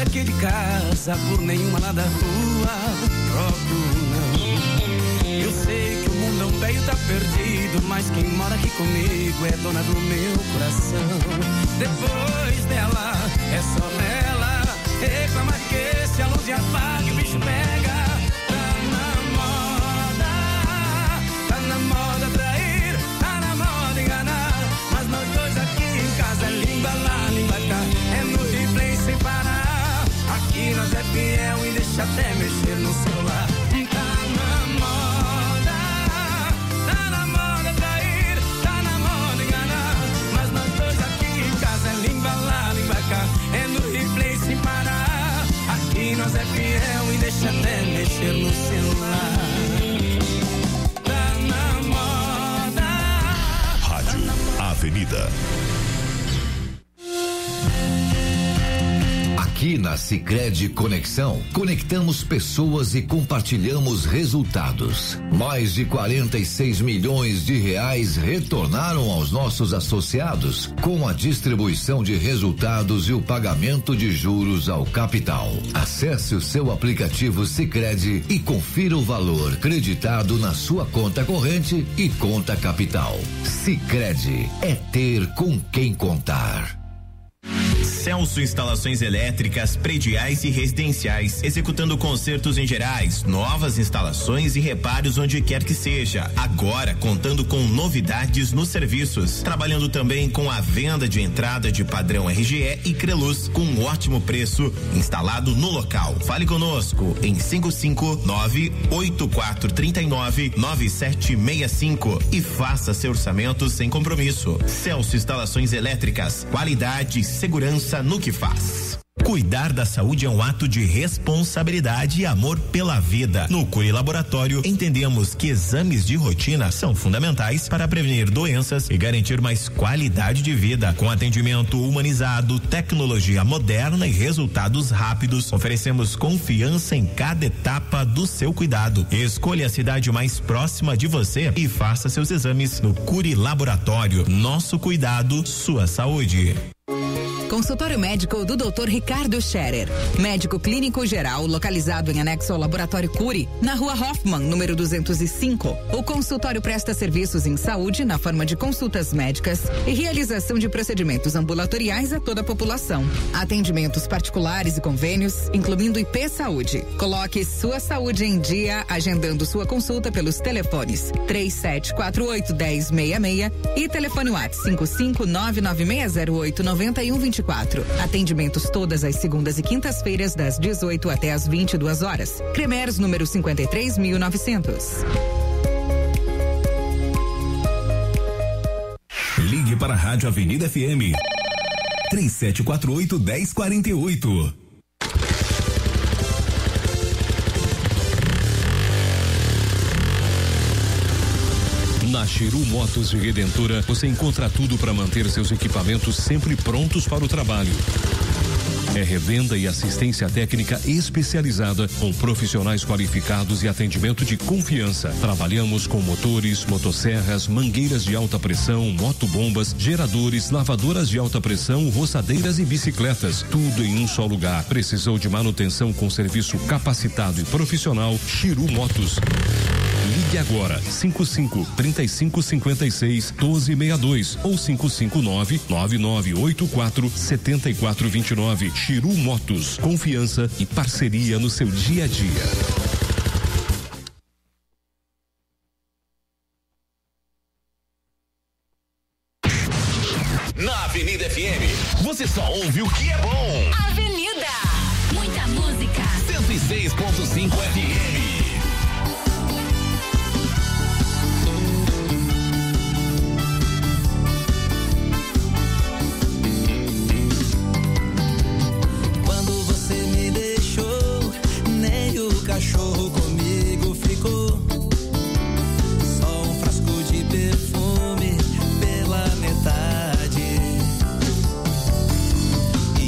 aqui de casa, por nenhuma lá da rua. Troco não. Eu sei que o mundão velho tá perdido, mas quem mora aqui comigo é dona do meu coração. Depois dela, é só nela. Reclama que se a luz apaga e o bicho pega. Tá na moda trair, tá na moda enganar. Mas nós dois aqui em casa é língua lá, língua cá. É no replay sem parar. Aqui nós é fiel e deixa até mexer no celular. Tá na moda trair, tá na moda enganar. Mas nós dois aqui em casa é língua lá, língua cá. É no replay sem parar. Aqui nós é fiel e deixa até mexer no celular. Avenida. Aqui na Sicredi Conexão, conectamos pessoas e compartilhamos resultados. Mais de 46 milhões de reais retornaram aos nossos associados com a distribuição de resultados e o pagamento de juros ao capital. Acesse o seu aplicativo Sicredi e confira o valor creditado na sua conta corrente e conta capital. Sicredi é ter com quem contar. Celso Instalações Elétricas, Prediais e Residenciais, executando consertos em gerais, novas instalações e reparos onde quer que seja. Agora contando com novidades nos serviços, trabalhando também com a venda de entrada de padrão RGE e Creluz, com um ótimo preço, instalado no local. Fale conosco em 559-8439-9765 e faça seu orçamento sem compromisso. Celso Instalações Elétricas, qualidade e segurança no que faz. Cuidar da saúde é um ato de responsabilidade e amor pela vida. No Curi Laboratório, entendemos que exames de rotina são fundamentais para prevenir doenças e garantir mais qualidade de vida. Com atendimento humanizado, tecnologia moderna e resultados rápidos, oferecemos confiança em cada etapa do seu cuidado. Escolha a cidade mais próxima de você e faça seus exames no Curi Laboratório. Nosso cuidado, sua saúde. Consultório médico do Dr. Ricardo Scherer. Médico clínico geral, localizado em anexo ao Laboratório Curi, na Rua Hoffman, número 205. O consultório presta serviços em saúde na forma de consultas médicas e realização de procedimentos ambulatoriais a toda a população. Atendimentos particulares e convênios, incluindo IP Saúde. Coloque sua saúde em dia, agendando sua consulta pelos telefones 3748-1066 e telefone WhatsApp 55996089124. Atendimentos todas as segundas e quintas-feiras das 18 até as 22 horas. Cremers, número 53.900. Ligue para a Rádio Avenida FM 3748-1048. Na Chiru Motos de Redentora, você encontra tudo para manter seus equipamentos sempre prontos para o trabalho. É revenda e assistência técnica especializada com profissionais qualificados e atendimento de confiança. Trabalhamos com motores, motosserras, mangueiras de alta pressão, motobombas, geradores, lavadoras de alta pressão, roçadeiras e bicicletas. Tudo em um só lugar. Precisou de manutenção com serviço capacitado e profissional? Chiru Motos. Ligue agora 55-3556-1262 ou 559-9984-7429. Chiru Motos, confiança e parceria no seu dia a dia. Na Avenida FM, você só ouve o que é bom. Avenida, muita música. 106.5 FM. Cachorro comigo ficou, só um frasco de perfume pela metade. E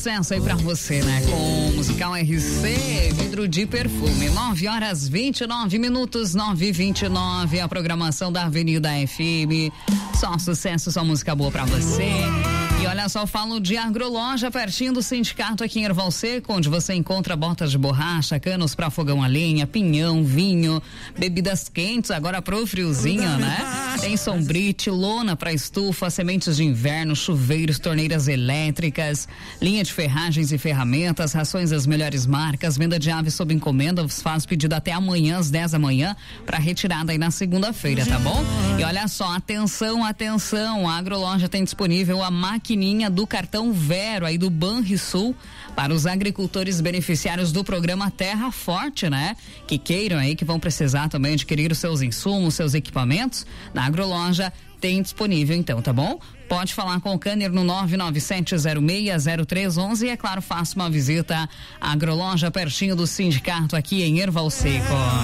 sucesso aí pra você, né? Com o musical RC, vidro de perfume. 9h29, 9h29, a programação da Avenida FM. Só sucesso, só música boa pra você. E olha só, eu falo de Agroloja, pertinho do sindicato aqui em Erval Seco, onde você encontra botas de borracha, canos pra fogão a lenha, pinhão, vinho, bebidas quentes, agora pro friozinho, né? Tem sombrite, lona pra estufa, sementes de inverno, chuveiros, torneiras elétricas, linha de ferragens e ferramentas, rações das melhores marcas, venda de aves sob encomenda, faz pedido até amanhã às 10 da manhã para retirada aí na segunda-feira, tá bom? E olha só, atenção, a Agroloja tem disponível a maquininha do cartão Vero aí do Banrisul para os agricultores beneficiários do programa Terra Forte, né? Que queiram aí, que vão precisar também adquirir os seus insumos, seus equipamentos, na Agroloja tem disponível então, tá bom? Pode falar com o Canner no 997060311 e, é claro, faça uma visita à Agroloja pertinho do sindicato aqui em Erval Seco.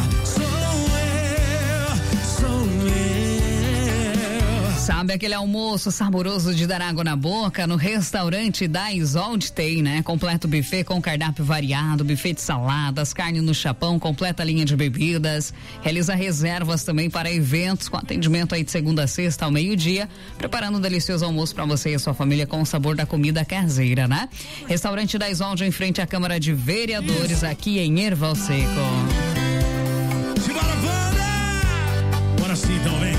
Sabe aquele almoço saboroso de dar água na boca? No restaurante da Isolde tem, né? Completo buffet com cardápio variado, buffet de saladas, carne no chapão, completa linha de bebidas. Realiza reservas também para eventos com atendimento aí de segunda a sexta ao meio-dia, preparando um delicioso almoço para você e a sua família com o sabor da comida caseira, né? Restaurante da Isolde em frente à Câmara de Vereadores aqui em Erval Seco. Simbora, banda! Bora sim, então, vem.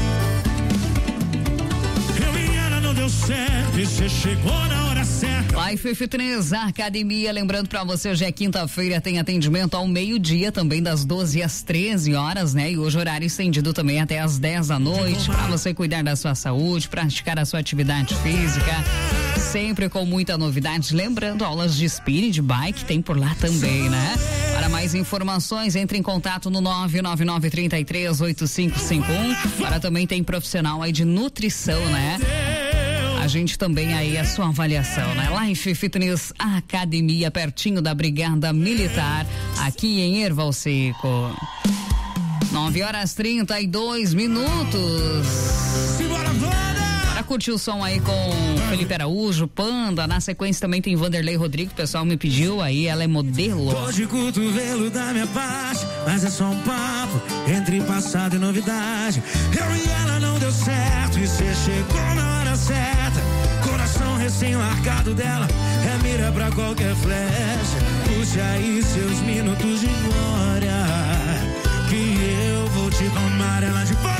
Deu certo e você chegou na hora certa. Life Fitness Academia, lembrando pra você, hoje é quinta-feira, tem atendimento ao meio-dia, também das 12 às 13 horas, né? E hoje horário estendido também até às 10 da noite, pra você cuidar da sua saúde, praticar a sua atividade física, sempre com muita novidade. Lembrando, aulas de spinning, de bike, tem por lá também, né? Para mais informações, entre em contato no 999338551. Para também tem profissional aí de nutrição, né? A gente também aí a sua avaliação, né? Life Fitness Academia, pertinho da Brigada Militar, aqui em Erval Seco. 9h32. Simbora, para curtir o som aí com Felipe Araújo, Panda. Na sequência também tem Vanderlei Rodrigues, o pessoal me pediu aí, ela é modelo. Tô de cotovelo da minha parte, mas é só um papo entre passado e novidade. Eu e ela não deu certo e cê chegou na hora certa. Coração recém-largado dela é mira pra qualquer flecha. Puxa aí seus minutos de glória, que eu vou te tomar ela de volta.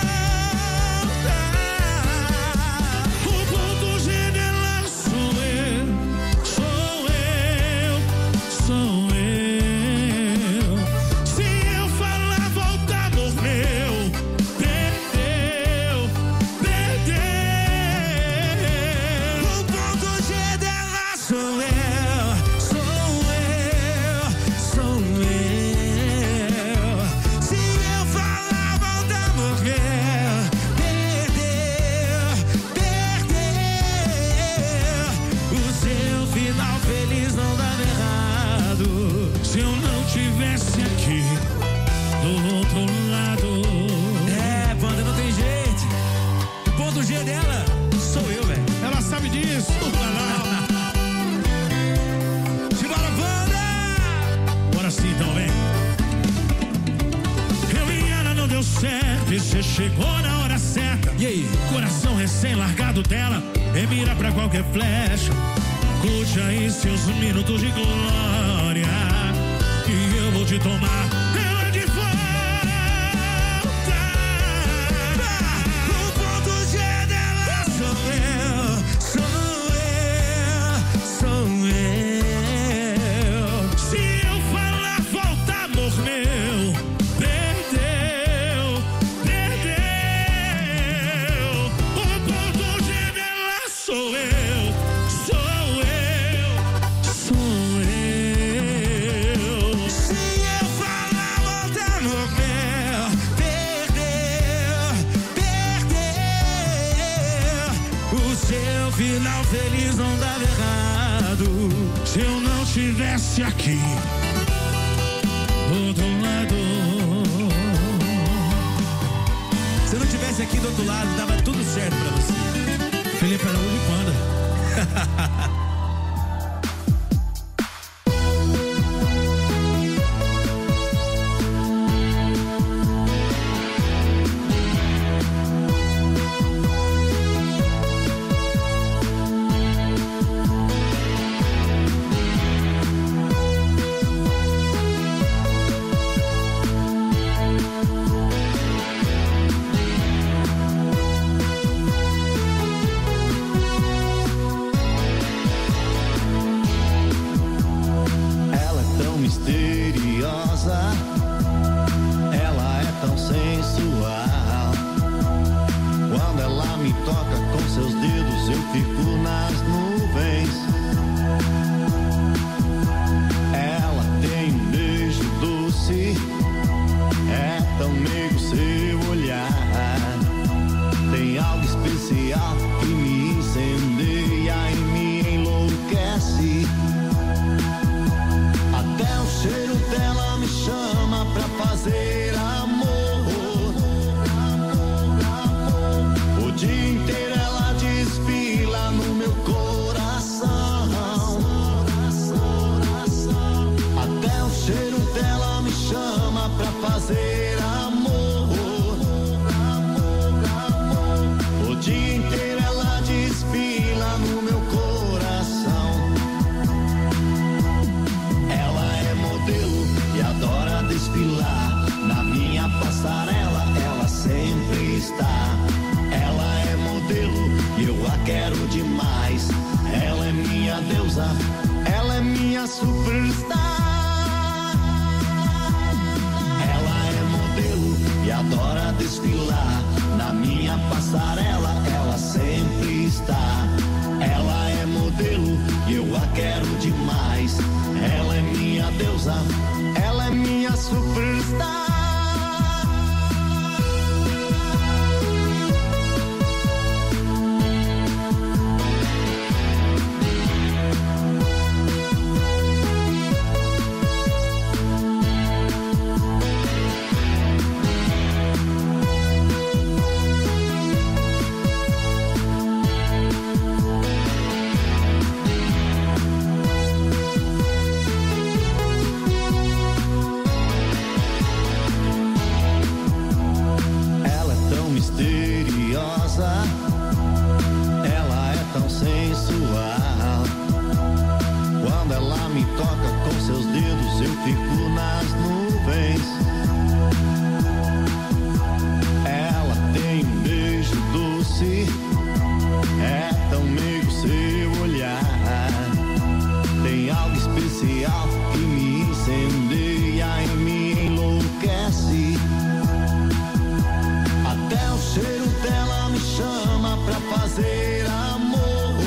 O ponto G dela sou eu, sou eu, sou eu. Se eu falar volta, amor meu, perdeu, perdeu. O ponto G dela sou eu, sou eu, sou eu. Se eu falar volta, amor meu, perdeu, perdeu. O seu final feliz não dava errado. Se eu não tivesse aqui do outro lado. É, banda, não tem jeito. O ponto G dela sou eu, velho. Ela sabe disso. Simbora, banda! Bora sim, então, vem. Eu e ela não deu certo e cê chegou na hora certa. E aí? Coração recém-largado dela é mira pra qualquer flecha. Curte aí seus minutos de glória, que eu vou te tomar ela de volta. O ponto G dela sou eu, sou eu, sou eu. Se eu falar volta, amor meu, perdeu, perdeu. O ponto G dela sou eu, sou eu, sou eu. Se eu falar volta, amor meu, perdeu, perdeu. O seu final feliz não dava errado. Se eu não tivesse aqui do outro lado. Se eu não tivesse aqui do outro lado, dava tudo certo pra você. Felipe Araújo e Panda. deusa, ela é minha superstar. Ela é modelo e adora desfilar. Na minha passarela ela sempre está. Ela é modelo e eu a quero demais. Ela é minha deusa, ela é minha superstar. Ela é tão sensual. Quando ela me toca com seus dedos, eu fico nas nuvens. Ela tem um beijo doce, é tão meigo seu olhar. Tem algo especial que me incendeia e me enlouquece. Até o cheiro dela me chama pra fazer amor.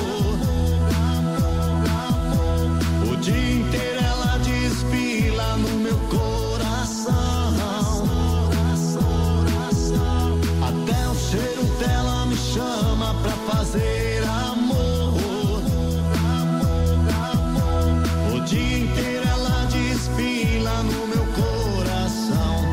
O dia inteiro ela desfila no meu coração. Até o cheiro dela me chama pra fazer amor. O dia inteiro ela desfila no meu coração.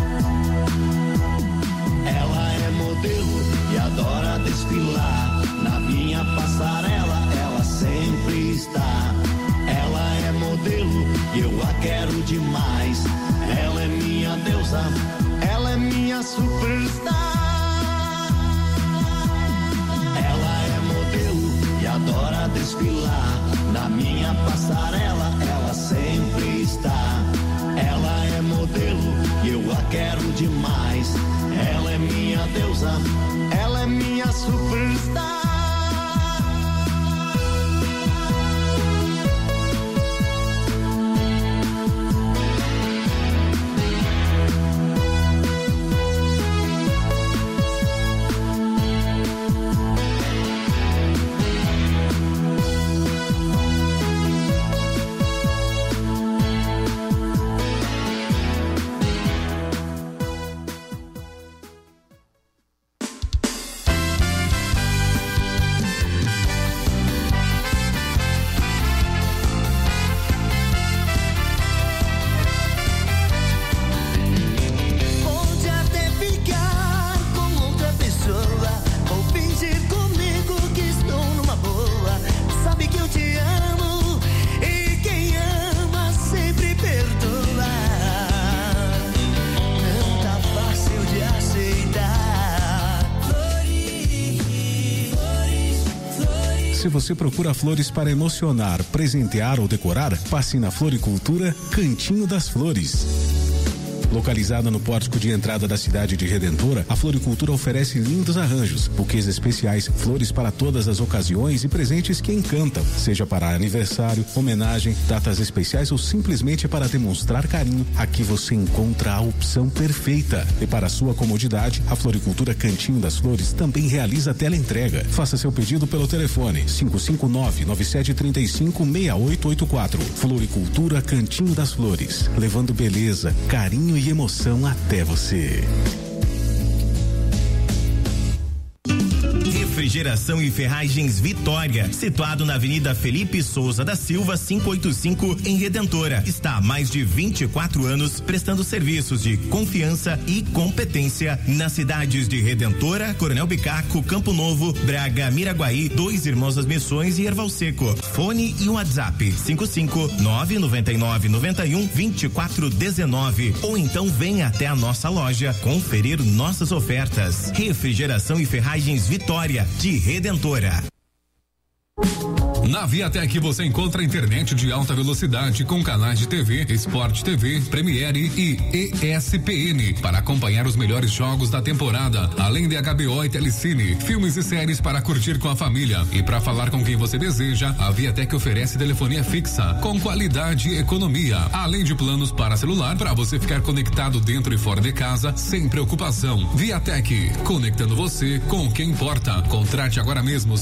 Ela é modelo e adora desfilar. Na minha passarela ela sempre está. Ela é modelo e eu a quero demais. Ela é minha deusa, ela é minha superstar. Ela é modelo e adora desfilar. Na minha passarela ela sempre está. Ela é modelo e eu a quero demais. Ela é minha deusa, ela é minha superstar. Se você procura flores para emocionar, presentear ou decorar, passe na Floricultura Cantinho das Flores. Localizada no pórtico de entrada da cidade de Redentora, a Floricultura oferece lindos arranjos, buquês especiais, flores para todas as ocasiões e presentes que encantam, seja para aniversário, homenagem, datas especiais ou simplesmente para demonstrar carinho. Aqui você encontra a opção perfeita. E para sua comodidade, a Floricultura Cantinho das Flores também realiza teleentrega. Faça seu pedido pelo telefone 559-9735-6884. Floricultura Cantinho das Flores, levando beleza, carinho e emoção até você. Refrigeração e Ferragens Vitória, situado na Avenida Felipe Souza da Silva, 585, em Redentora. Está há mais de 24 anos prestando serviços de confiança e competência nas cidades de Redentora, Coronel Bicaco, Campo Novo, Braga, Miraguaí, Dois Irmãos das Missões e Erval Seco. Fone e WhatsApp 55999912419 ou então venha até a nossa loja conferir nossas ofertas. Refrigeração e Ferragens Vitória de Redentora. Na Viatec você encontra internet de alta velocidade com canais de TV, Sport TV, Premiere e ESPN para acompanhar os melhores jogos da temporada, além de HBO e Telecine, filmes e séries para curtir com a família. E para falar com quem você deseja, a Viatec oferece telefonia fixa com qualidade e economia, além de planos para celular para você ficar conectado dentro e fora de casa sem preocupação. Viatec, conectando você com o que importa. Contrate agora mesmo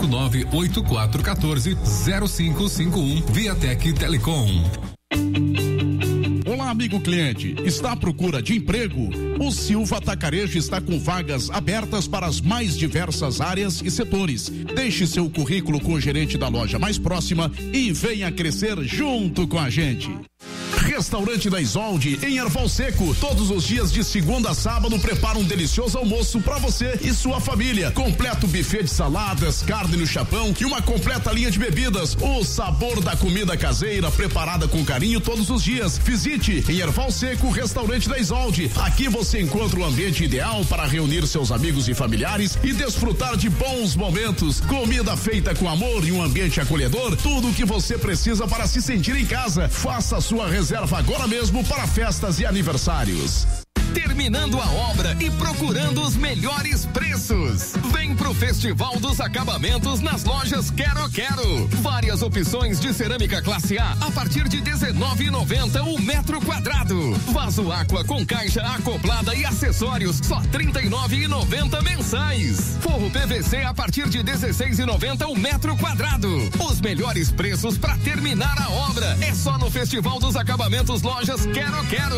559-8414-0551 Viatec Telecom. Olá, amigo cliente. Está à procura de emprego? O Silva Atacarejo está com vagas abertas para as mais diversas áreas e setores. Deixe seu currículo com o gerente da loja mais próxima e venha crescer junto com a gente. Restaurante da Isolde, em Erval Seco. Todos os dias de segunda a sábado prepara um delicioso almoço para você e sua família. Completo buffet de saladas, carne no chapão e uma completa linha de bebidas. O sabor da comida caseira preparada com carinho todos os dias. Visite em Erval Seco, Restaurante da Isolde. Aqui você encontra o ambiente ideal para reunir seus amigos e familiares e desfrutar de bons momentos. Comida feita com amor e um ambiente acolhedor. Tudo o que você precisa para se sentir em casa. Faça a sua reserva agora mesmo para festas e aniversários. Terminando a obra e procurando os melhores preços. Vem pro Festival dos Acabamentos nas lojas Quero Quero. Várias opções de cerâmica classe A partir de R$19,90 o metro quadrado. Vaso Aqua com caixa acoplada e acessórios só R$39,90 mensais. Forro PVC a partir de R$16,90 o metro quadrado. Os melhores preços para terminar a obra é só no Festival dos Acabamentos lojas Quero Quero.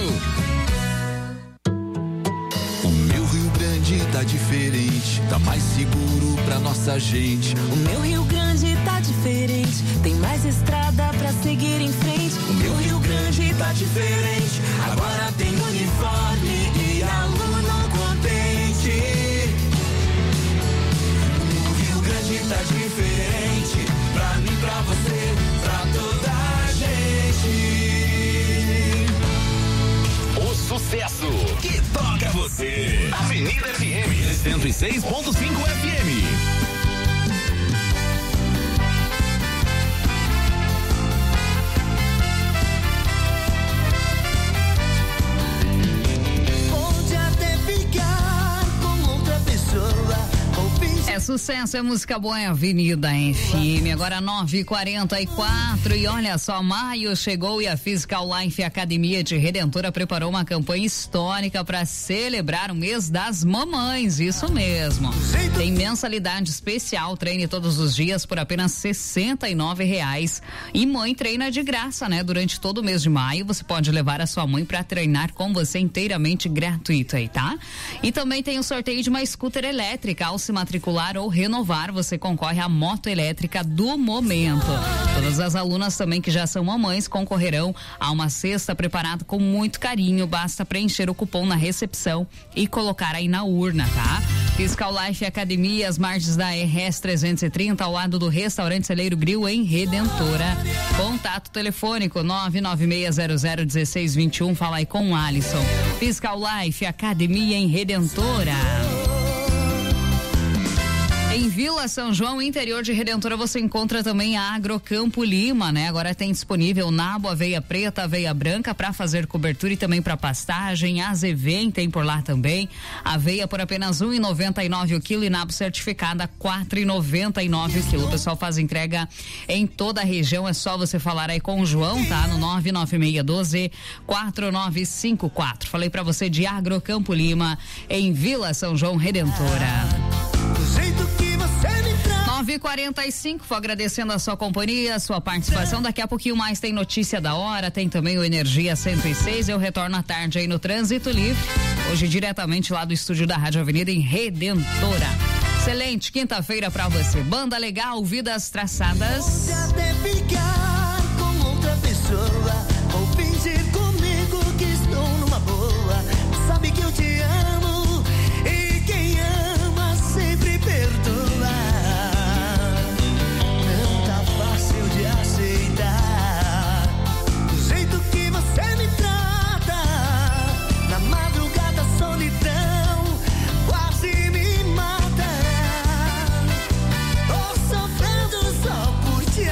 Tá diferente, tá mais seguro pra nossa gente. O meu Rio Grande tá diferente, tem mais estrada pra seguir em frente. O meu Rio Grande tá diferente, agora tem uniforme e aluno contente. O meu Rio Grande tá diferente, pra mim, pra você, pra toda a gente. O sucesso que toca você. Avenida FM 106.5 FM. Pode até ficar com outra pessoa. É sucesso, é música boa, é Avenida FM. Agora 9h44 e olha só, maio chegou e a Physical Life Academia de Redentora preparou uma campanha histórica para celebrar o mês das mamães, isso mesmo. Tem mensalidade especial, treine todos os dias por apenas R$69 e mãe treina de graça, né? Durante todo o mês de maio você pode levar a sua mãe para treinar com você inteiramente gratuito aí, tá? E também tem o sorteio de uma scooter elétrica. Ao se matricular ou renovar, você concorre à moto elétrica do momento. Todas as alunas também que já são mamães concorrerão a uma cesta preparada com muito carinho. Basta preencher o cupom na recepção e colocar aí na urna, tá? Physical Life Academia, as margens da RS 330, ao lado do restaurante Celeiro Grill em Redentora. Contato telefônico 996001621. Fala aí com o Alisson. Physical Life Academia em Redentora. Em Vila São João, interior de Redentora, você encontra também a Agrocampo Lima, né? Agora tem disponível nabo, aveia preta, aveia branca para fazer cobertura e também para pastagem. Azevém tem por lá também. Aveia por apenas R$1,99 o quilo e nabo certificada R$4,99 o quilo. O pessoal faz entrega em toda a região, é só você falar aí com o João, tá? No 99612-4954. Falei para você de Agrocampo Lima, em Vila São João, Redentora. 9h45, vou agradecendo a sua companhia, a sua participação. Daqui a pouquinho mais tem notícia da hora, tem também o Energia 106. Eu retorno à tarde aí no Trânsito Livre, hoje diretamente lá do estúdio da Rádio Avenida em Redentora. Excelente quinta-feira pra você. Banda legal, vidas traçadas. Pode até ficar com outra pessoa ou fingir comigo que estou numa boa. Sabe que eu te amo e quem ama sempre perdoa. Só por ti.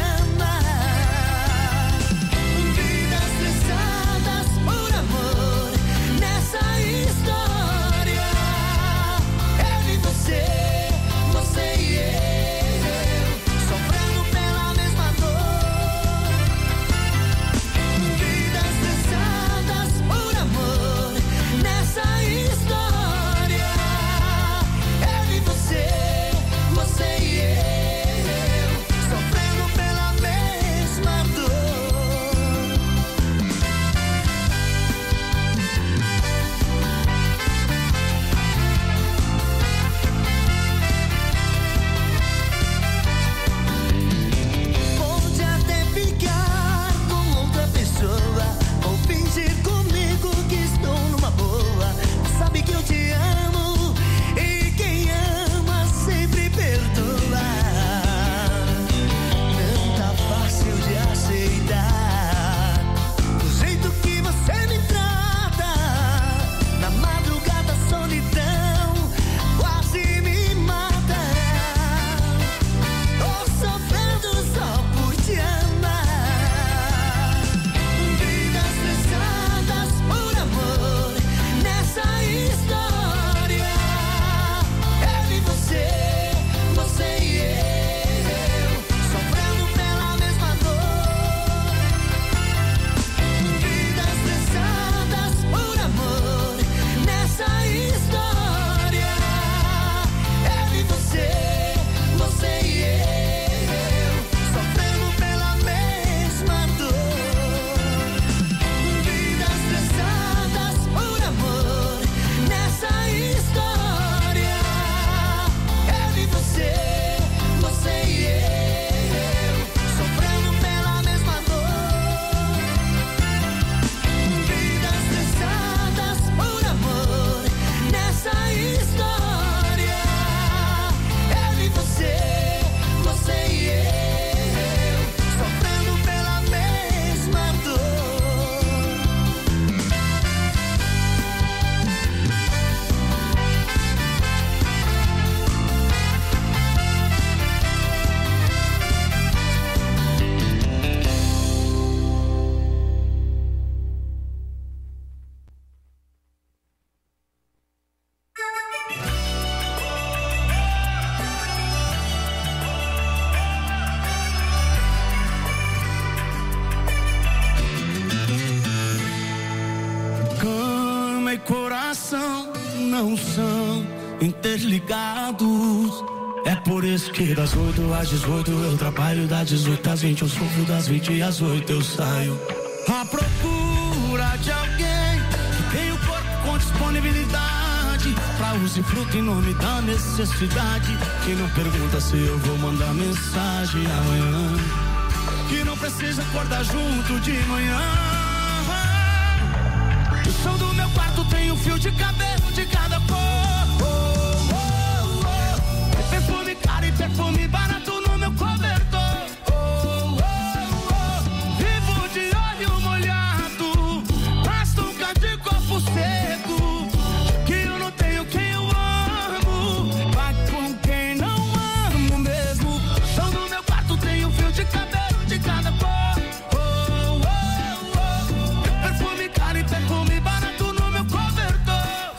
não são interligados. É por isso que das 8 às 18 eu trabalho, das 18 às 20 eu sofro, das 20 às 8 eu saio. À procura de alguém que tem o corpo com disponibilidade pra usufruto em nome da necessidade, que não pergunta se eu vou mandar mensagem amanhã, que não precisa acordar junto de manhã. O som do meu quarto tem um fio de cabelo de cada cor. Perfume caro e perfume barato no meu cobertor. Vivo de olho molhado, mas nunca de copo seco. Que eu não tenho quem eu amo, vai com quem não amo mesmo. O som do meu quarto tem um fio de cabelo de cada cor. Perfume caro e perfume barato no meu cobertor.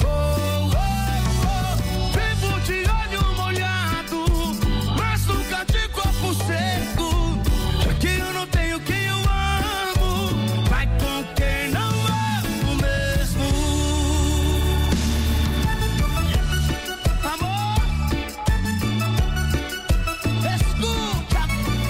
Vivo de olho molhado, mas nunca de copo seco. Que eu não tenho quem eu amo, vai com quem não amo mesmo. Amor, escuta.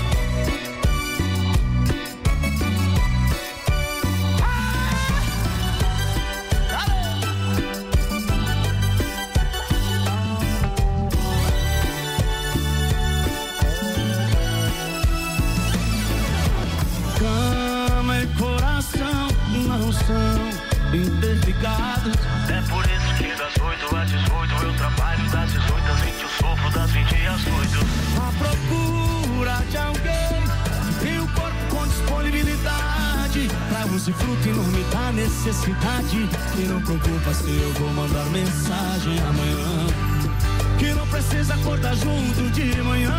Cama e coração não são interligados. É por isso que das 8 às 18 eu trabalho, das 18 às 20 eu sofro, das 20 às 8. À procura de alguém que tem o corpo com disponibilidade pra usufruto em nome da necessidade, que não preocupa se eu vou mandar mensagem amanhã, que não precisa acordar junto de manhã.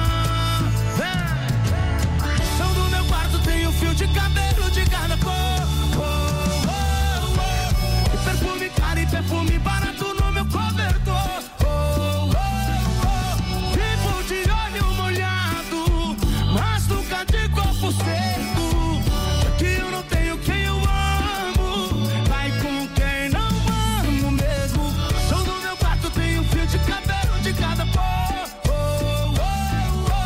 O som do meu quarto tem um fio de cabelo de cada cor. E perfume caro e perfume barato no meu cobertor. Vivo de olho molhado, mas nunca de copo seco. Que eu não tenho quem eu amo, vai com quem não amo mesmo. O som do meu quarto tem um fio de cabelo de cada cor.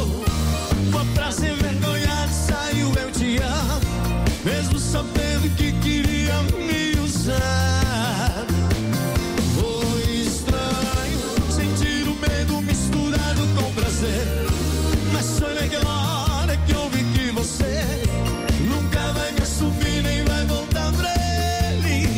Uma frase envergonhada saiu, eu te amo, mesmo sabendo que queria me usar. Foi estranho sentir o medo misturado com prazer, mas foi naquela hora que eu vi que você nunca vai me assumir nem vai voltar pra ele.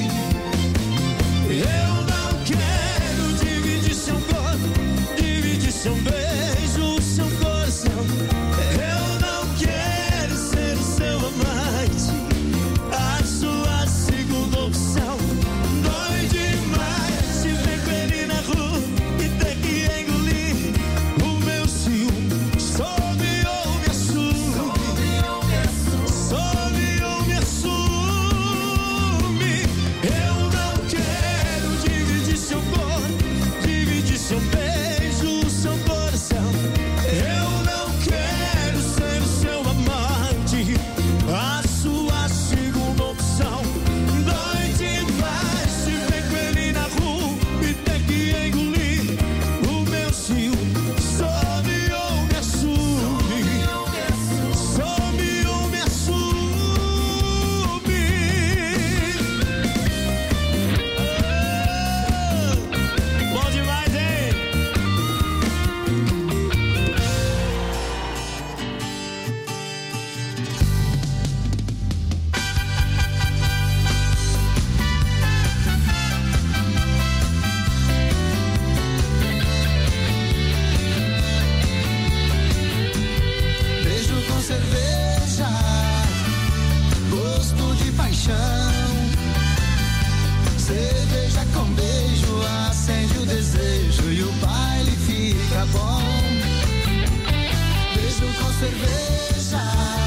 Eu não quero dividir seu corpo, dividir seu beijo, seu coração. Eu não quero ser o seu amante, a sua segunda opção. Dói demais te ver com ele na rua e ter que engolir o meu ciúme. Some ou me assume, some ou me assume. Eu não quero dividir seu corpo, dividir seu beijo, seu coração. Eu não quero ser o seu amante, a sua segunda opção. Dói demais te ver com ele na rua e ter que engolir o meu ciúme. Some ou me assume, some ou me assume. Bom demais, hein? Beijo com cerveja, gosto de paixão. Cerveja com beijo acende o desejo e o baile fica bom. Beijo com cerveja,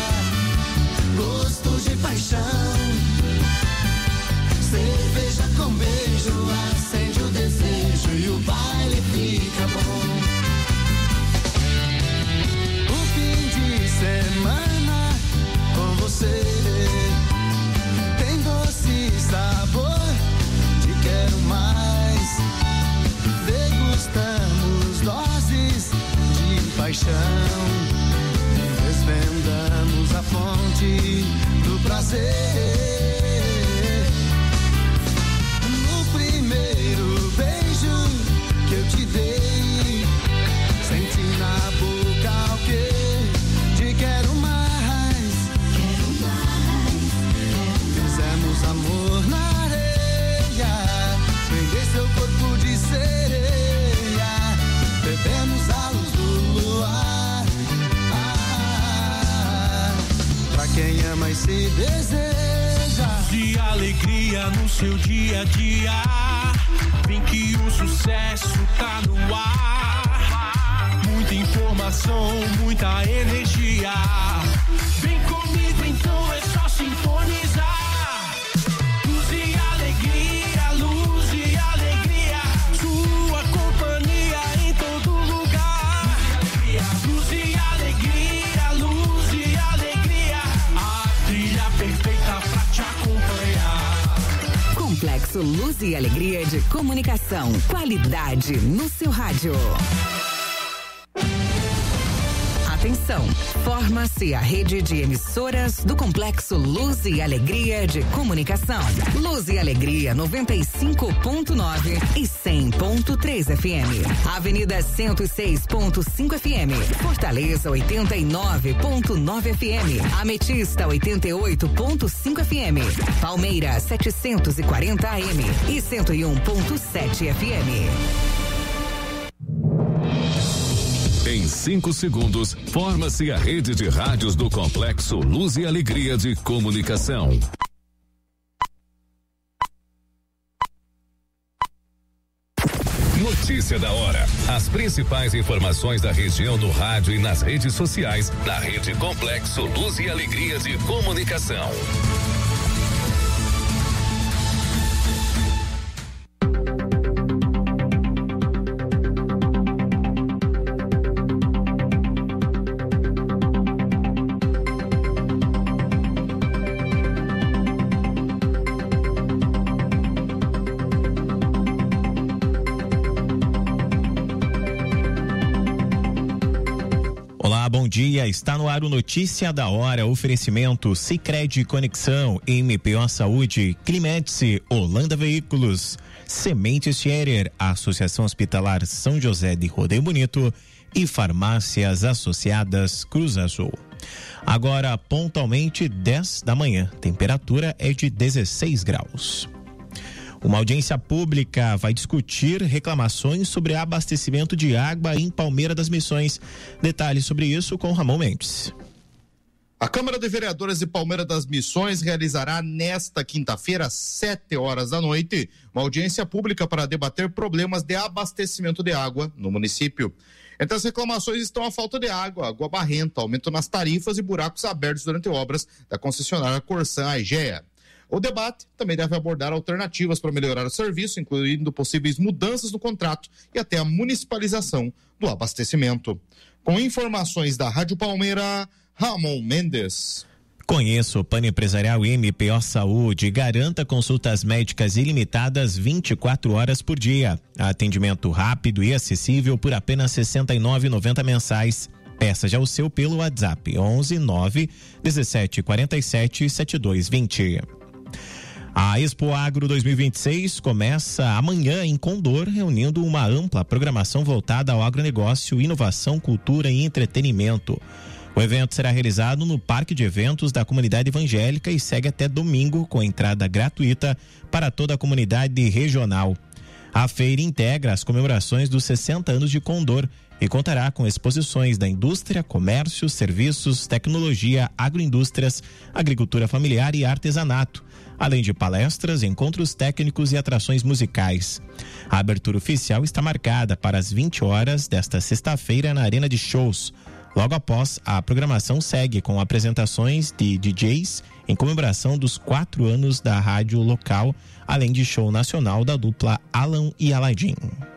gosto de paixão. Cerveja com beijo acende o desejo e o baile fica bom. O fim de semana com você tem doce sabor, te quero mais. Degustamos doses de paixão, desvendamos a fonte do prazer. No primeiro beijo que eu te dei, senti na boca o que te quero mais. Fizemos amor na areia, prender seu corpo de sereia, bebemos a luz do luar. Pra quem ama e se deseja, De alegria no seu dia a dia, vem que o sucesso tá no ar. Muita informação, muita energia. Vem comigo então, é só sintonizar. Luz e alegria, luz e alegria. Sua companhia em todo lugar. Luz e alegria, luz e alegria. A trilha perfeita pra te acompanhar. Complexo Luz e Alegria de Comunicação. Qualidade no seu rádio. Atenção, forma-se a rede de emissoras do Complexo Luz e Alegria de Comunicação. Luz e Alegria 95.9 e 100.3 FM. Avenida 106.5 FM. Fortaleza 89.9 FM. Ametista 88.5 FM. Palmeiras 740 AM e 101.7 FM. Em 5 segundos, forma-se a rede de rádios do Complexo Luz e Alegria de Comunicação. Notícia da hora. As principais informações da região no rádio e nas redes sociais da Rede Complexo Luz e Alegria de Comunicação. bom dia, está no ar o Notícia da Hora, oferecimento Sicredi Conexão, MPO Saúde, Climetice, Holanda Veículos, Sementes Scherer, Associação Hospitalar São José de Rodeio Bonito e Farmácias Associadas Cruz Azul. Agora, pontualmente 10 da manhã, temperatura é de 16 graus. Uma audiência pública vai discutir reclamações sobre abastecimento de água em Palmeira das Missões. Detalhes sobre isso com Ramon Mendes. A Câmara de Vereadores de Palmeira das Missões realizará nesta quinta-feira, às 7h da noite, uma audiência pública para debater problemas de abastecimento de água no município. Entre as reclamações estão a falta de água barrenta, aumento nas tarifas e buracos abertos durante obras da concessionária Corsan Aegea. O debate também deve abordar alternativas para melhorar o serviço, incluindo possíveis mudanças no contrato e até a municipalização do abastecimento. Com informações da Rádio Palmeira, Ramon Mendes. Conheça o Plano Empresarial MPO Saúde e garanta consultas médicas ilimitadas 24 horas por dia. Atendimento rápido e acessível por apenas R$ 69,90 mensais. Peça já o seu pelo WhatsApp 11 9 17 47 7220. A Expo Agro 2026 começa amanhã em Condor, reunindo uma ampla programação voltada ao agronegócio, inovação, cultura e entretenimento. O evento será realizado no Parque de Eventos da Comunidade Evangélica e segue até domingo, com entrada gratuita para toda a comunidade regional. A feira integra as comemorações dos 60 anos de Condor e contará com exposições da indústria, comércio, serviços, tecnologia, agroindústrias, agricultura familiar e artesanato, além de palestras, encontros técnicos e atrações musicais. A abertura oficial está marcada para as 20 horas desta sexta-feira na Arena de Shows. Logo após, a programação segue com apresentações de DJs em comemoração dos 4 anos da rádio local, além de show nacional da dupla Alan e Aladim.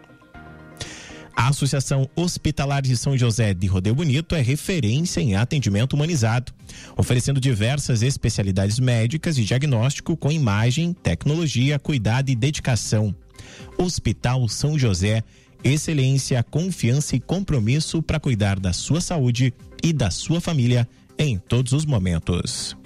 A Associação Hospitalar de São José de Rodeio Bonito é referência em atendimento humanizado, oferecendo diversas especialidades médicas e diagnóstico com imagem, tecnologia, cuidado e dedicação. Hospital São José, excelência, confiança e compromisso para cuidar da sua saúde e da sua família em todos os momentos.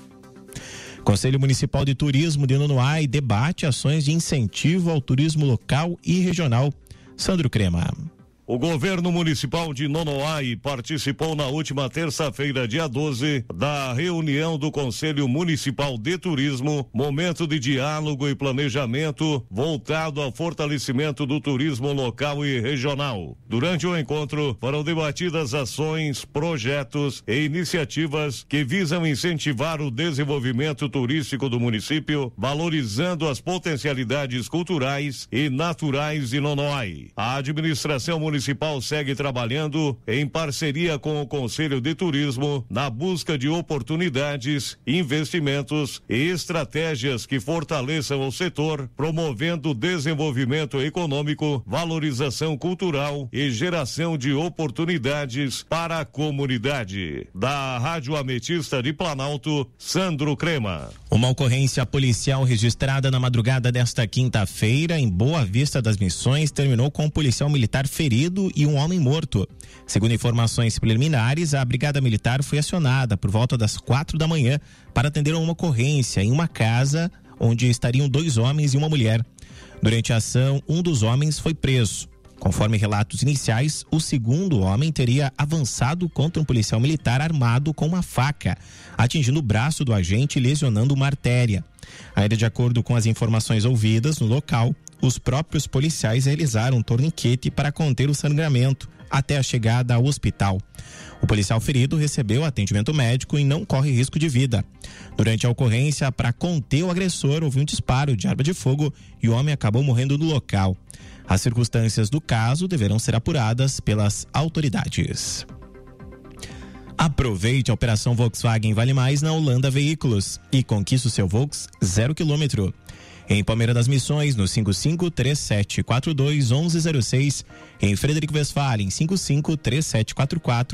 Conselho Municipal de Turismo de Nonoai debate ações de incentivo ao turismo local e regional. Sandro Crema. O governo municipal de Nonoai participou na última terça-feira, dia 12, da reunião do Conselho Municipal de Turismo, momento de diálogo e planejamento voltado ao fortalecimento do turismo local e regional. Durante o encontro, foram debatidas ações, projetos e iniciativas que visam incentivar o desenvolvimento turístico do município, valorizando as potencialidades culturais e naturais de Nonoai. A administração municipal segue trabalhando em parceria com o Conselho de Turismo na busca de oportunidades, investimentos e estratégias que fortaleçam o setor, promovendo desenvolvimento econômico, valorização cultural e geração de oportunidades para a comunidade. Da Rádio Ametista de Planalto, Sandro Crema. Uma ocorrência policial registrada na madrugada desta quinta-feira em Boa Vista das Missões terminou com um policial militar ferido e um homem morto. Segundo informações preliminares, a Brigada Militar foi acionada por volta das 4 da manhã para atender a uma ocorrência em uma casa onde estariam 2 homens e uma mulher. Durante a ação, um dos homens foi preso. Conforme relatos iniciais, o segundo homem teria avançado contra um policial militar armado com uma faca, atingindo o braço do agente e lesionando uma artéria. Ainda de acordo com as informações ouvidas no local, os próprios policiais realizaram um torniquete para conter o sangramento até a chegada ao hospital. O policial ferido recebeu atendimento médico e não corre risco de vida. Durante a ocorrência, para conter o agressor, houve um disparo de arma de fogo e o homem acabou morrendo no local. As circunstâncias do caso deverão ser apuradas pelas autoridades. Aproveite a operação Volkswagen Vale Mais na Holanda Veículos e conquiste o seu Volks 0 km. Em Palmeira das Missões, no 5537421106, em Frederico Westphalen,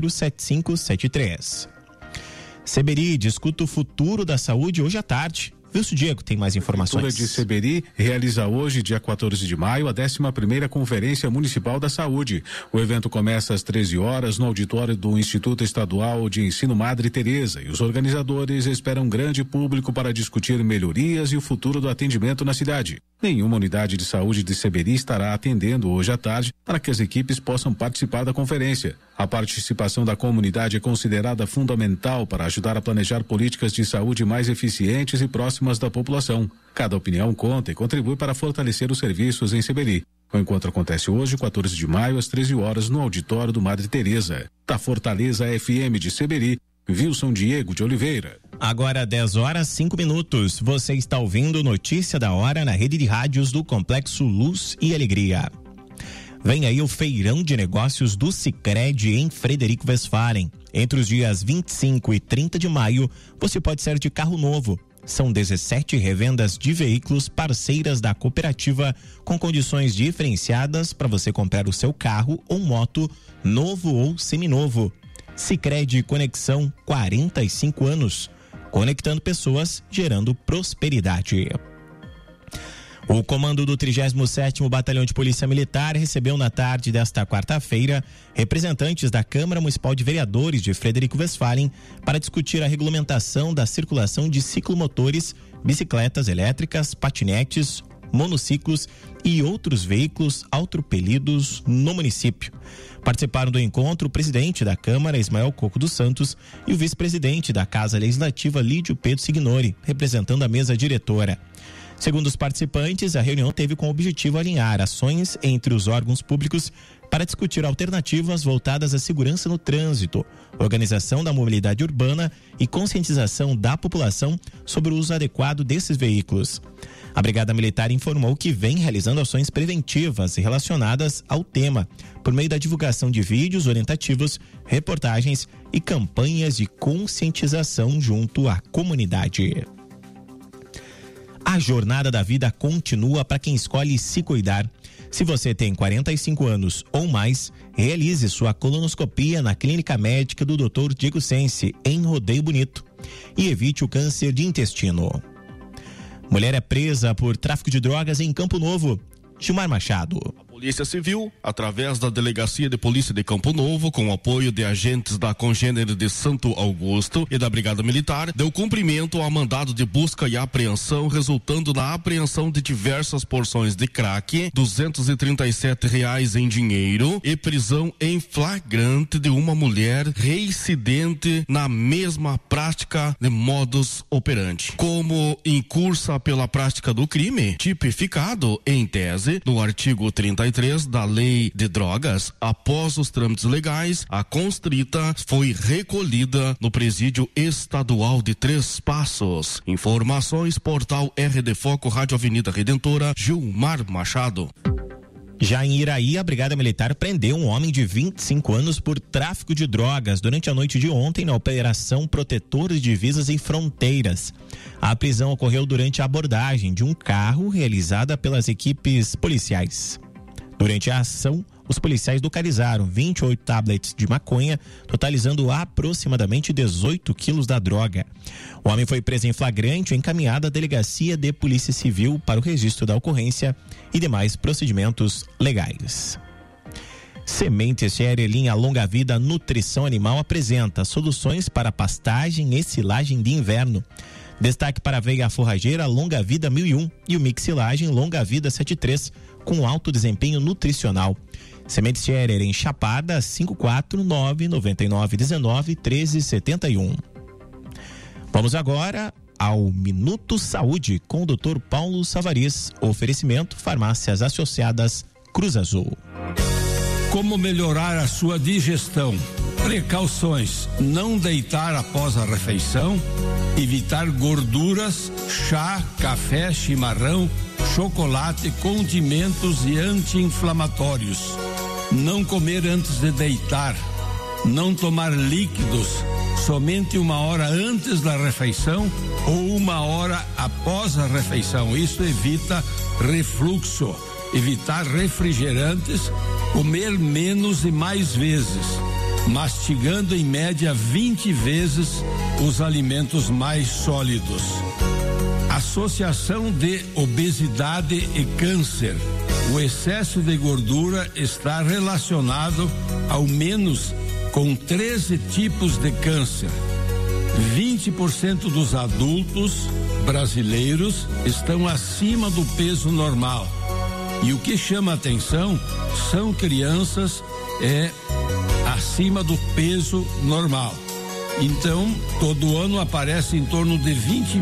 5537447573. Seberi discuta o futuro da saúde hoje à tarde. Wilson Diego tem mais informações. A Prefeitura de Seberi realiza hoje, dia 14 de maio, a 11ª Conferência Municipal da Saúde. O evento começa às 13 horas no auditório do Instituto Estadual de Ensino Madre Teresa e os organizadores esperam um grande público para discutir melhorias e o futuro do atendimento na cidade. Nenhuma unidade de saúde de Seberi estará atendendo hoje à tarde para que as equipes possam participar da conferência. A participação da comunidade é considerada fundamental para ajudar a planejar políticas de saúde mais eficientes e próximas da população. Cada opinião conta e contribui para fortalecer os serviços em Seberi. O encontro acontece hoje, 14 de maio, às 13 horas, no auditório do Madre Teresa. Da Fortaleza FM de Seberi, Wilson Diego de Oliveira. Agora 10h05. Você está ouvindo Notícia da Hora na rede de rádios do Complexo Luz e Alegria. Vem aí o Feirão de Negócios do Sicredi em Frederico Westphalen. Entre os dias 25 e 30 de maio, você pode sair de carro novo. São 17 revendas de veículos parceiras da cooperativa com condições diferenciadas para você comprar o seu carro ou moto novo ou seminovo. Sicredi Conexão, 45 anos. Conectando pessoas, gerando prosperidade. O comando do 37º Batalhão de Polícia Militar recebeu na tarde desta quarta-feira representantes da Câmara Municipal de Vereadores de Frederico Westphalen para discutir a regulamentação da circulação de ciclomotores, bicicletas elétricas, patinetes, monociclos e outros veículos autopelidos no município. Participaram do encontro o presidente da Câmara, Ismael Coco dos Santos, e o vice-presidente da Casa Legislativa, Lídio Pedro Signori, representando a mesa diretora. Segundo os participantes, a reunião teve como objetivo alinhar ações entre os órgãos públicos para discutir alternativas voltadas à segurança no trânsito, organização da mobilidade urbana e conscientização da população sobre o uso adequado desses veículos. A Brigada Militar informou que vem realizando ações preventivas relacionadas ao tema, por meio da divulgação de vídeos orientativos, reportagens e campanhas de conscientização junto à comunidade. A jornada da vida continua para quem escolhe se cuidar. Se você tem 45 anos ou mais, realize sua colonoscopia na Clínica Médica do Dr. Diego Sense, em Rodeio Bonito, e evite o câncer de intestino. Mulher é presa por tráfico de drogas em Campo Novo. Gilmar Machado. Polícia Civil, através da Delegacia de Polícia de Campo Novo, com o apoio de agentes da Congênere de Santo Augusto e da Brigada Militar, deu cumprimento ao mandado de busca e apreensão, resultando na apreensão de diversas porções de crack, R$237 em dinheiro e prisão em flagrante de uma mulher reincidente na mesma prática de modus operandi. Como incursa pela prática do crime, tipificado em tese no artigo 33 da Lei de Drogas, após os trâmites legais, a constrita foi recolhida no Presídio Estadual de Três Passos. Informações, portal RD Foco, Rádio Avenida Redentora, Gilmar Machado. Já em Iraí, a Brigada Militar prendeu um homem de 25 anos por tráfico de drogas durante a noite de ontem na Operação Protetor de Divisas e Fronteiras. A prisão ocorreu durante a abordagem de um carro realizada pelas equipes policiais. Durante a ação, os policiais localizaram 28 tablets de maconha, totalizando aproximadamente 18 quilos da droga. O homem foi preso em flagrante e encaminhado à Delegacia de Polícia Civil para o registro da ocorrência e demais procedimentos legais. Sementes Scherer, linha Longa Vida Nutrição Animal, apresenta soluções para pastagem e silagem de inverno. Destaque para a aveia forrageira Longa Vida 1001 e o mix silagem Longa Vida 73, com alto desempenho nutricional. Sementes Scherer em Chapada, 549-9919-1371. Vamos agora ao Minuto Saúde com o Dr. Paulo Savariz. Oferecimento Farmácias Associadas Cruz Azul. Como melhorar a sua digestão? Precauções: não deitar após a refeição, evitar gorduras, chá, café, chimarrão, chocolate, condimentos e anti-inflamatórios. Não comer antes de deitar. Não tomar líquidos somente 1 hora antes da refeição ou 1 hora após a refeição. Isso evita refluxo. Evitar refrigerantes, comer menos e mais vezes, mastigando em média 20 vezes os alimentos mais sólidos. Associação de Obesidade e Câncer. O excesso de gordura está relacionado ao menos com 13 tipos de câncer. 20% dos adultos brasileiros estão acima do peso normal. E o que chama atenção são crianças acima do peso normal. Então, todo ano aparece em torno de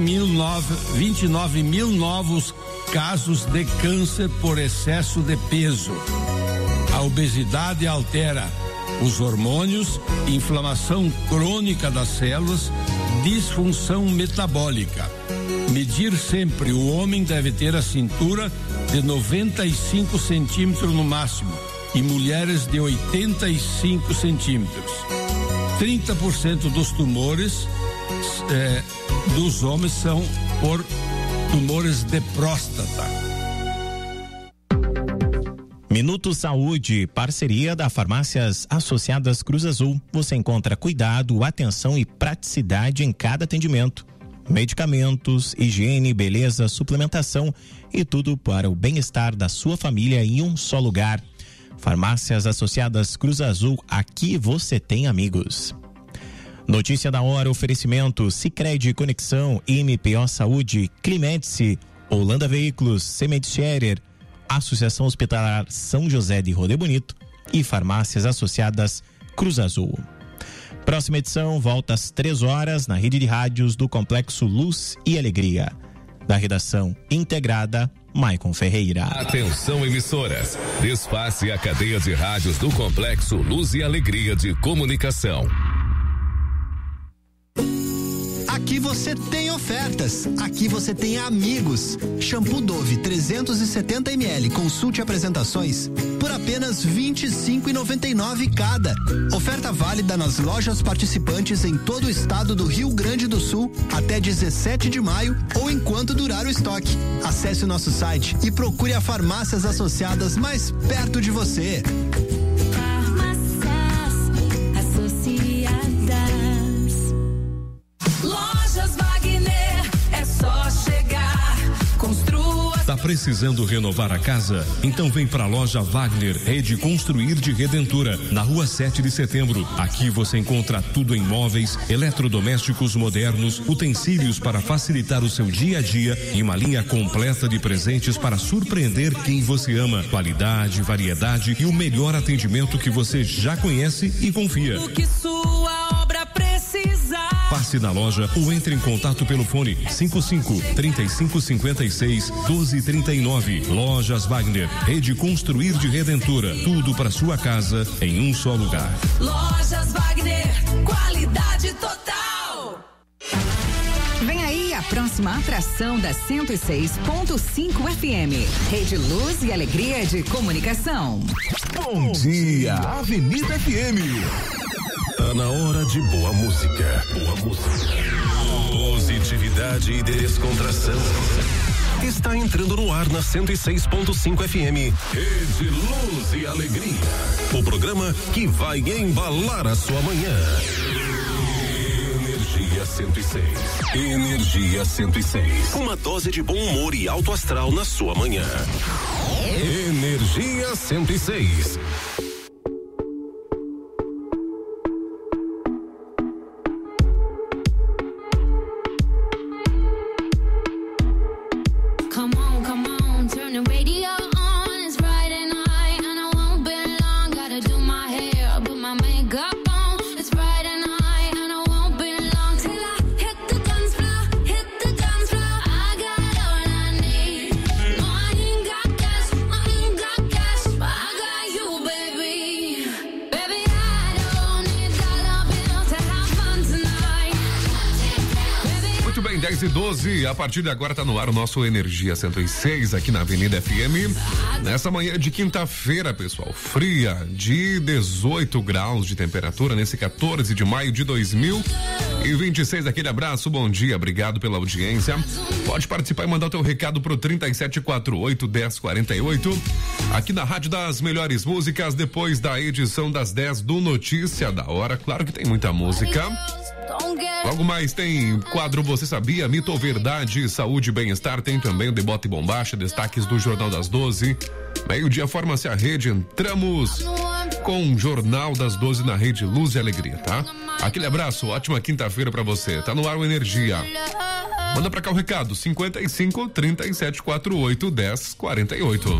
29 mil novos casos de câncer por excesso de peso. A obesidade altera os hormônios, inflamação crônica das células, disfunção metabólica. Medir sempre, o homem deve ter a cintura de 95 centímetros no máximo e mulheres de 85 centímetros. 30% dos tumores dos homens são por tumores de próstata. Minuto Saúde, parceria da Farmácias Associadas Cruz Azul. Você encontra cuidado, atenção e praticidade em cada atendimento. Medicamentos, higiene, beleza, suplementação e tudo para o bem-estar da sua família em um só lugar. Farmácias Associadas Cruz Azul, aqui você tem amigos. Notícia da hora, oferecimento Sicredi Conexão, MPO Saúde, Climedice, Holanda Veículos, Semente Scherer, Associação Hospitalar São José de Rodeio Bonito e Farmácias Associadas Cruz Azul. Próxima edição volta às 3h na rede de rádios do Complexo Luz e Alegria. Da redação integrada, Maicon Ferreira. Atenção, emissoras. Despace a cadeia de rádios do Complexo Luz e Alegria de Comunicação. Aqui você tem ofertas, aqui você tem amigos. Shampoo Dove 370 ml, consulte apresentações por apenas R$25,99 cada. Oferta válida nas lojas participantes em todo o estado do Rio Grande do Sul até 17 de maio ou enquanto durar o estoque. Acesse o nosso site e procure a Farmácias Associadas mais perto de você. Tá precisando renovar a casa? Então vem pra loja Wagner, Rede Construir de Redentura, na rua 7 de setembro. Aqui você encontra tudo em móveis, eletrodomésticos modernos, utensílios para facilitar o seu dia a dia e uma linha completa de presentes para surpreender quem você ama. Qualidade, variedade e o melhor atendimento que você já conhece e confia. O que sua obra precisar. Passe na loja ou entre em contato pelo fone 55-3556-1239. Lojas Wagner, Rede Construir de Redentura. Tudo para sua casa em um só lugar. Lojas Wagner, qualidade total. Vem aí a próxima atração da 106.5 FM. Rede Luz e Alegria de Comunicação. Bom dia, Avenida FM. Tá na hora de boa música. Boa música. Positividade e descontração. Está entrando no ar na 106.5 FM. Rede Luz e Alegria. O programa que vai embalar a sua manhã. Energia 106. Energia 106. Uma dose de bom humor e alto astral na sua manhã. Energia 106. bem, 10h12, a partir de agora tá no ar o nosso Energia 106 aqui na Avenida FM. Nessa manhã de quinta-feira, pessoal, fria, de 18 graus de temperatura, nesse 14 de maio de 2026. Aquele abraço, bom dia, obrigado pela audiência. Pode participar e mandar o teu recado pro 3748-1048. Aqui na Rádio das Melhores Músicas, depois da edição das 10 do Notícia da Hora. Claro que tem muita música. Logo mais tem quadro Você Sabia, Mito ou Verdade, Saúde e Bem-Estar, tem também o Debote e Bombacha, destaques do Jornal das 12. Meio-dia, forma-se a rede, entramos com o Jornal das 12 na Rede Luz e Alegria, tá? Aquele abraço, ótima quinta-feira pra você. Tá no ar o Energia. Manda pra cá o recado, 55 37 48 10 48.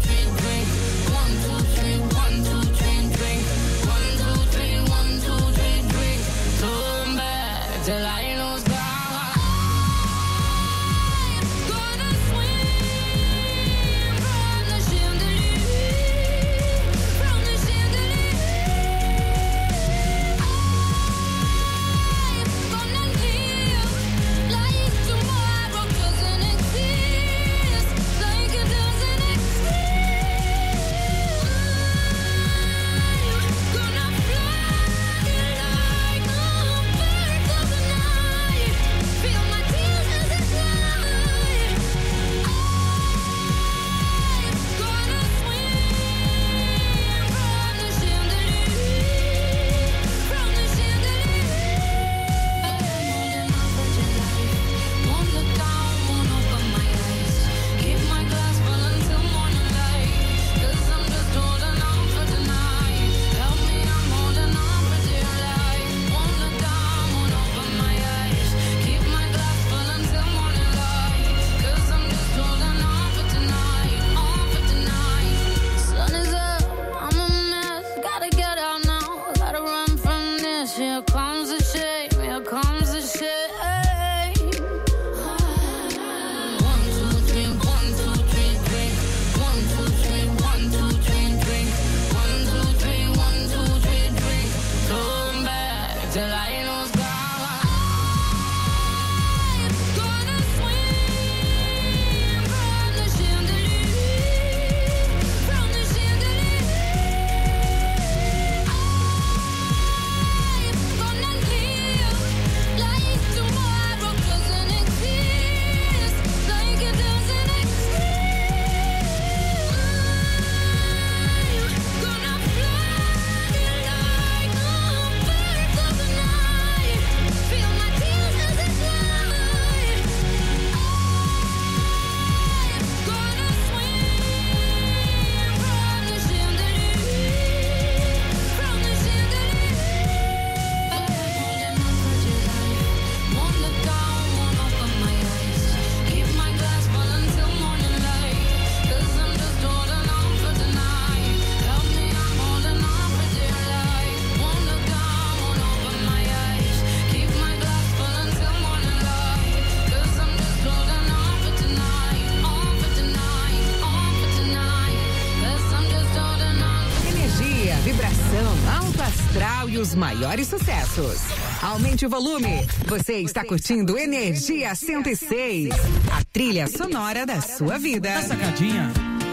Os maiores sucessos. Aumente o volume. Você está curtindo Energia 106, a trilha sonora da sua vida. Tá sacadinha?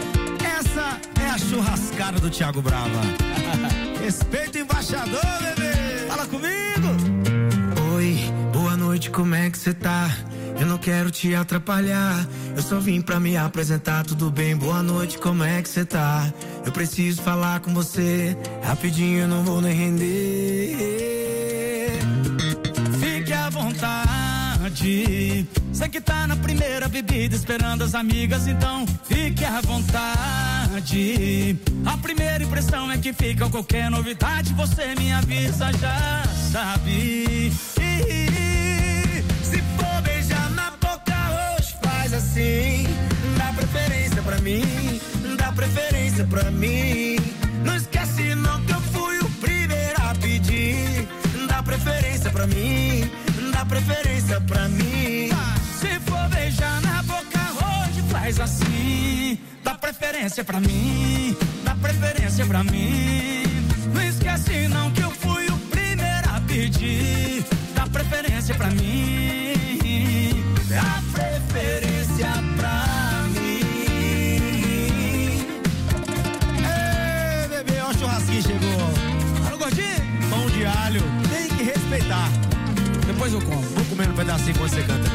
Essa é a churrascada do Thiago Brava. Respeita o embaixador, bebê. Fala comigo. Oi, boa noite, como é que você tá? Eu não quero te atrapalhar, eu só vim pra me apresentar, tudo bem? Boa noite, como é que você tá? Eu preciso falar com você, rapidinho, eu não vou nem render. Fique à vontade, sei que tá na primeira bebida esperando as amigas, então fique à vontade. A primeira impressão é que fica qualquer novidade, você me avisa, já sabe. Se for beijar na boca hoje, faz assim. Dá preferência pra mim, dá preferência pra mim. Não esquece não que eu fui o primeiro a pedir. Dá preferência pra mim, dá preferência pra mim. Se for beijar na boca hoje, faz assim. Dá preferência pra mim, dá preferência pra mim. Não esquece não que eu fui o primeiro a pedir. Dá preferência pra mim, dá preferência pra mim. Ei, bebê, ó o churrasquinho chegou. Alô, gordinho? Pão de alho, tem que respeitar. Depois eu como. Vou comer um pedacinho quando você canta.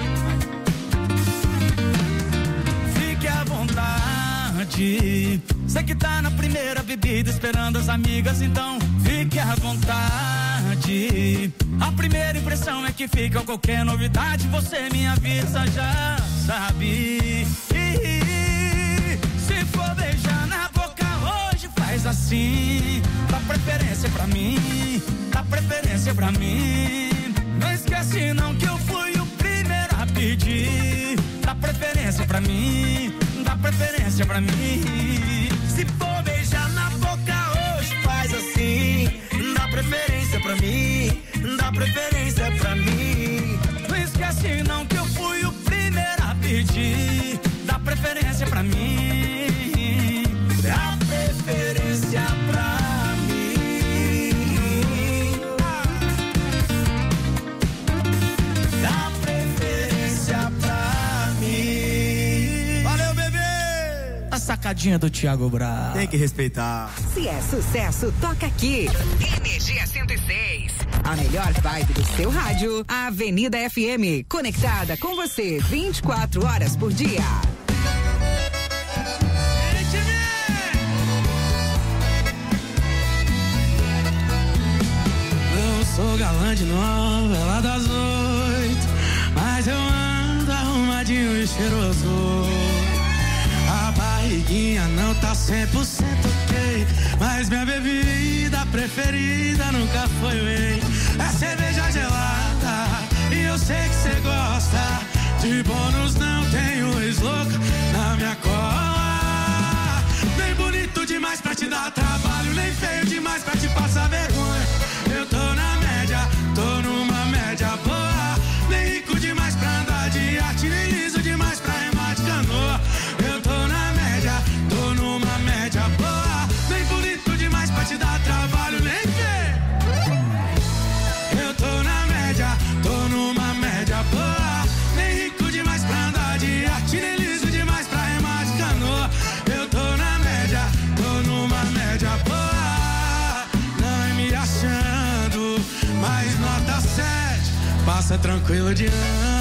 Fique à vontade, sei que tá na primeira bebida esperando as amigas, então fique à vontade. verdade. A primeira impressão é que fica qualquer novidade, você me avisa, já sabe. Se for beijar na boca hoje, faz assim. Dá preferência pra mim, dá preferência pra mim. Não esquece não que eu fui o primeiro a pedir. Dá preferência pra mim, dá preferência pra mim. Se for beijar na boca hoje, faz assim. Dá preferência pra mim, dá preferência pra mim. Não esquece não que eu fui o primeiro a pedir. Dá preferência pra mim, dá preferência pra mim. Dá preferência pra mim. Valeu, bebê! A sacadinha do Thiago Braz. Tem que respeitar. Se é sucesso, toca aqui. Energia 106. A melhor vibe do seu rádio, a Avenida FM. Conectada com você 24 horas por dia. Não sou galã de novela das 8, mas eu ando arrumadinho e cheiroso. A barriguinha não tá 100% ok, mas minha bebida preferida nunca foi whey. É cerveja gelada e eu sei que cê gosta. De bônus não tenho ex-louco na minha cola. Nem bonito demais pra te dar trabalho, nem feio demais pra te passar vergonha. Eu tô na média, tô numa média boa. Nem rico demais pra andar de arte, nem liso demais pra remar de canoa. Eu tô na média, tô numa média boa. Nem bonito demais pra te dar trabalho, nem feio. Eu tô na média, tô numa média boa. Nem rico demais pra andar de arte, nem liso demais pra remar de canoa. Eu tô na média, tô numa média boa. Não me achando, mas nota 7, passa tranquilo de ano.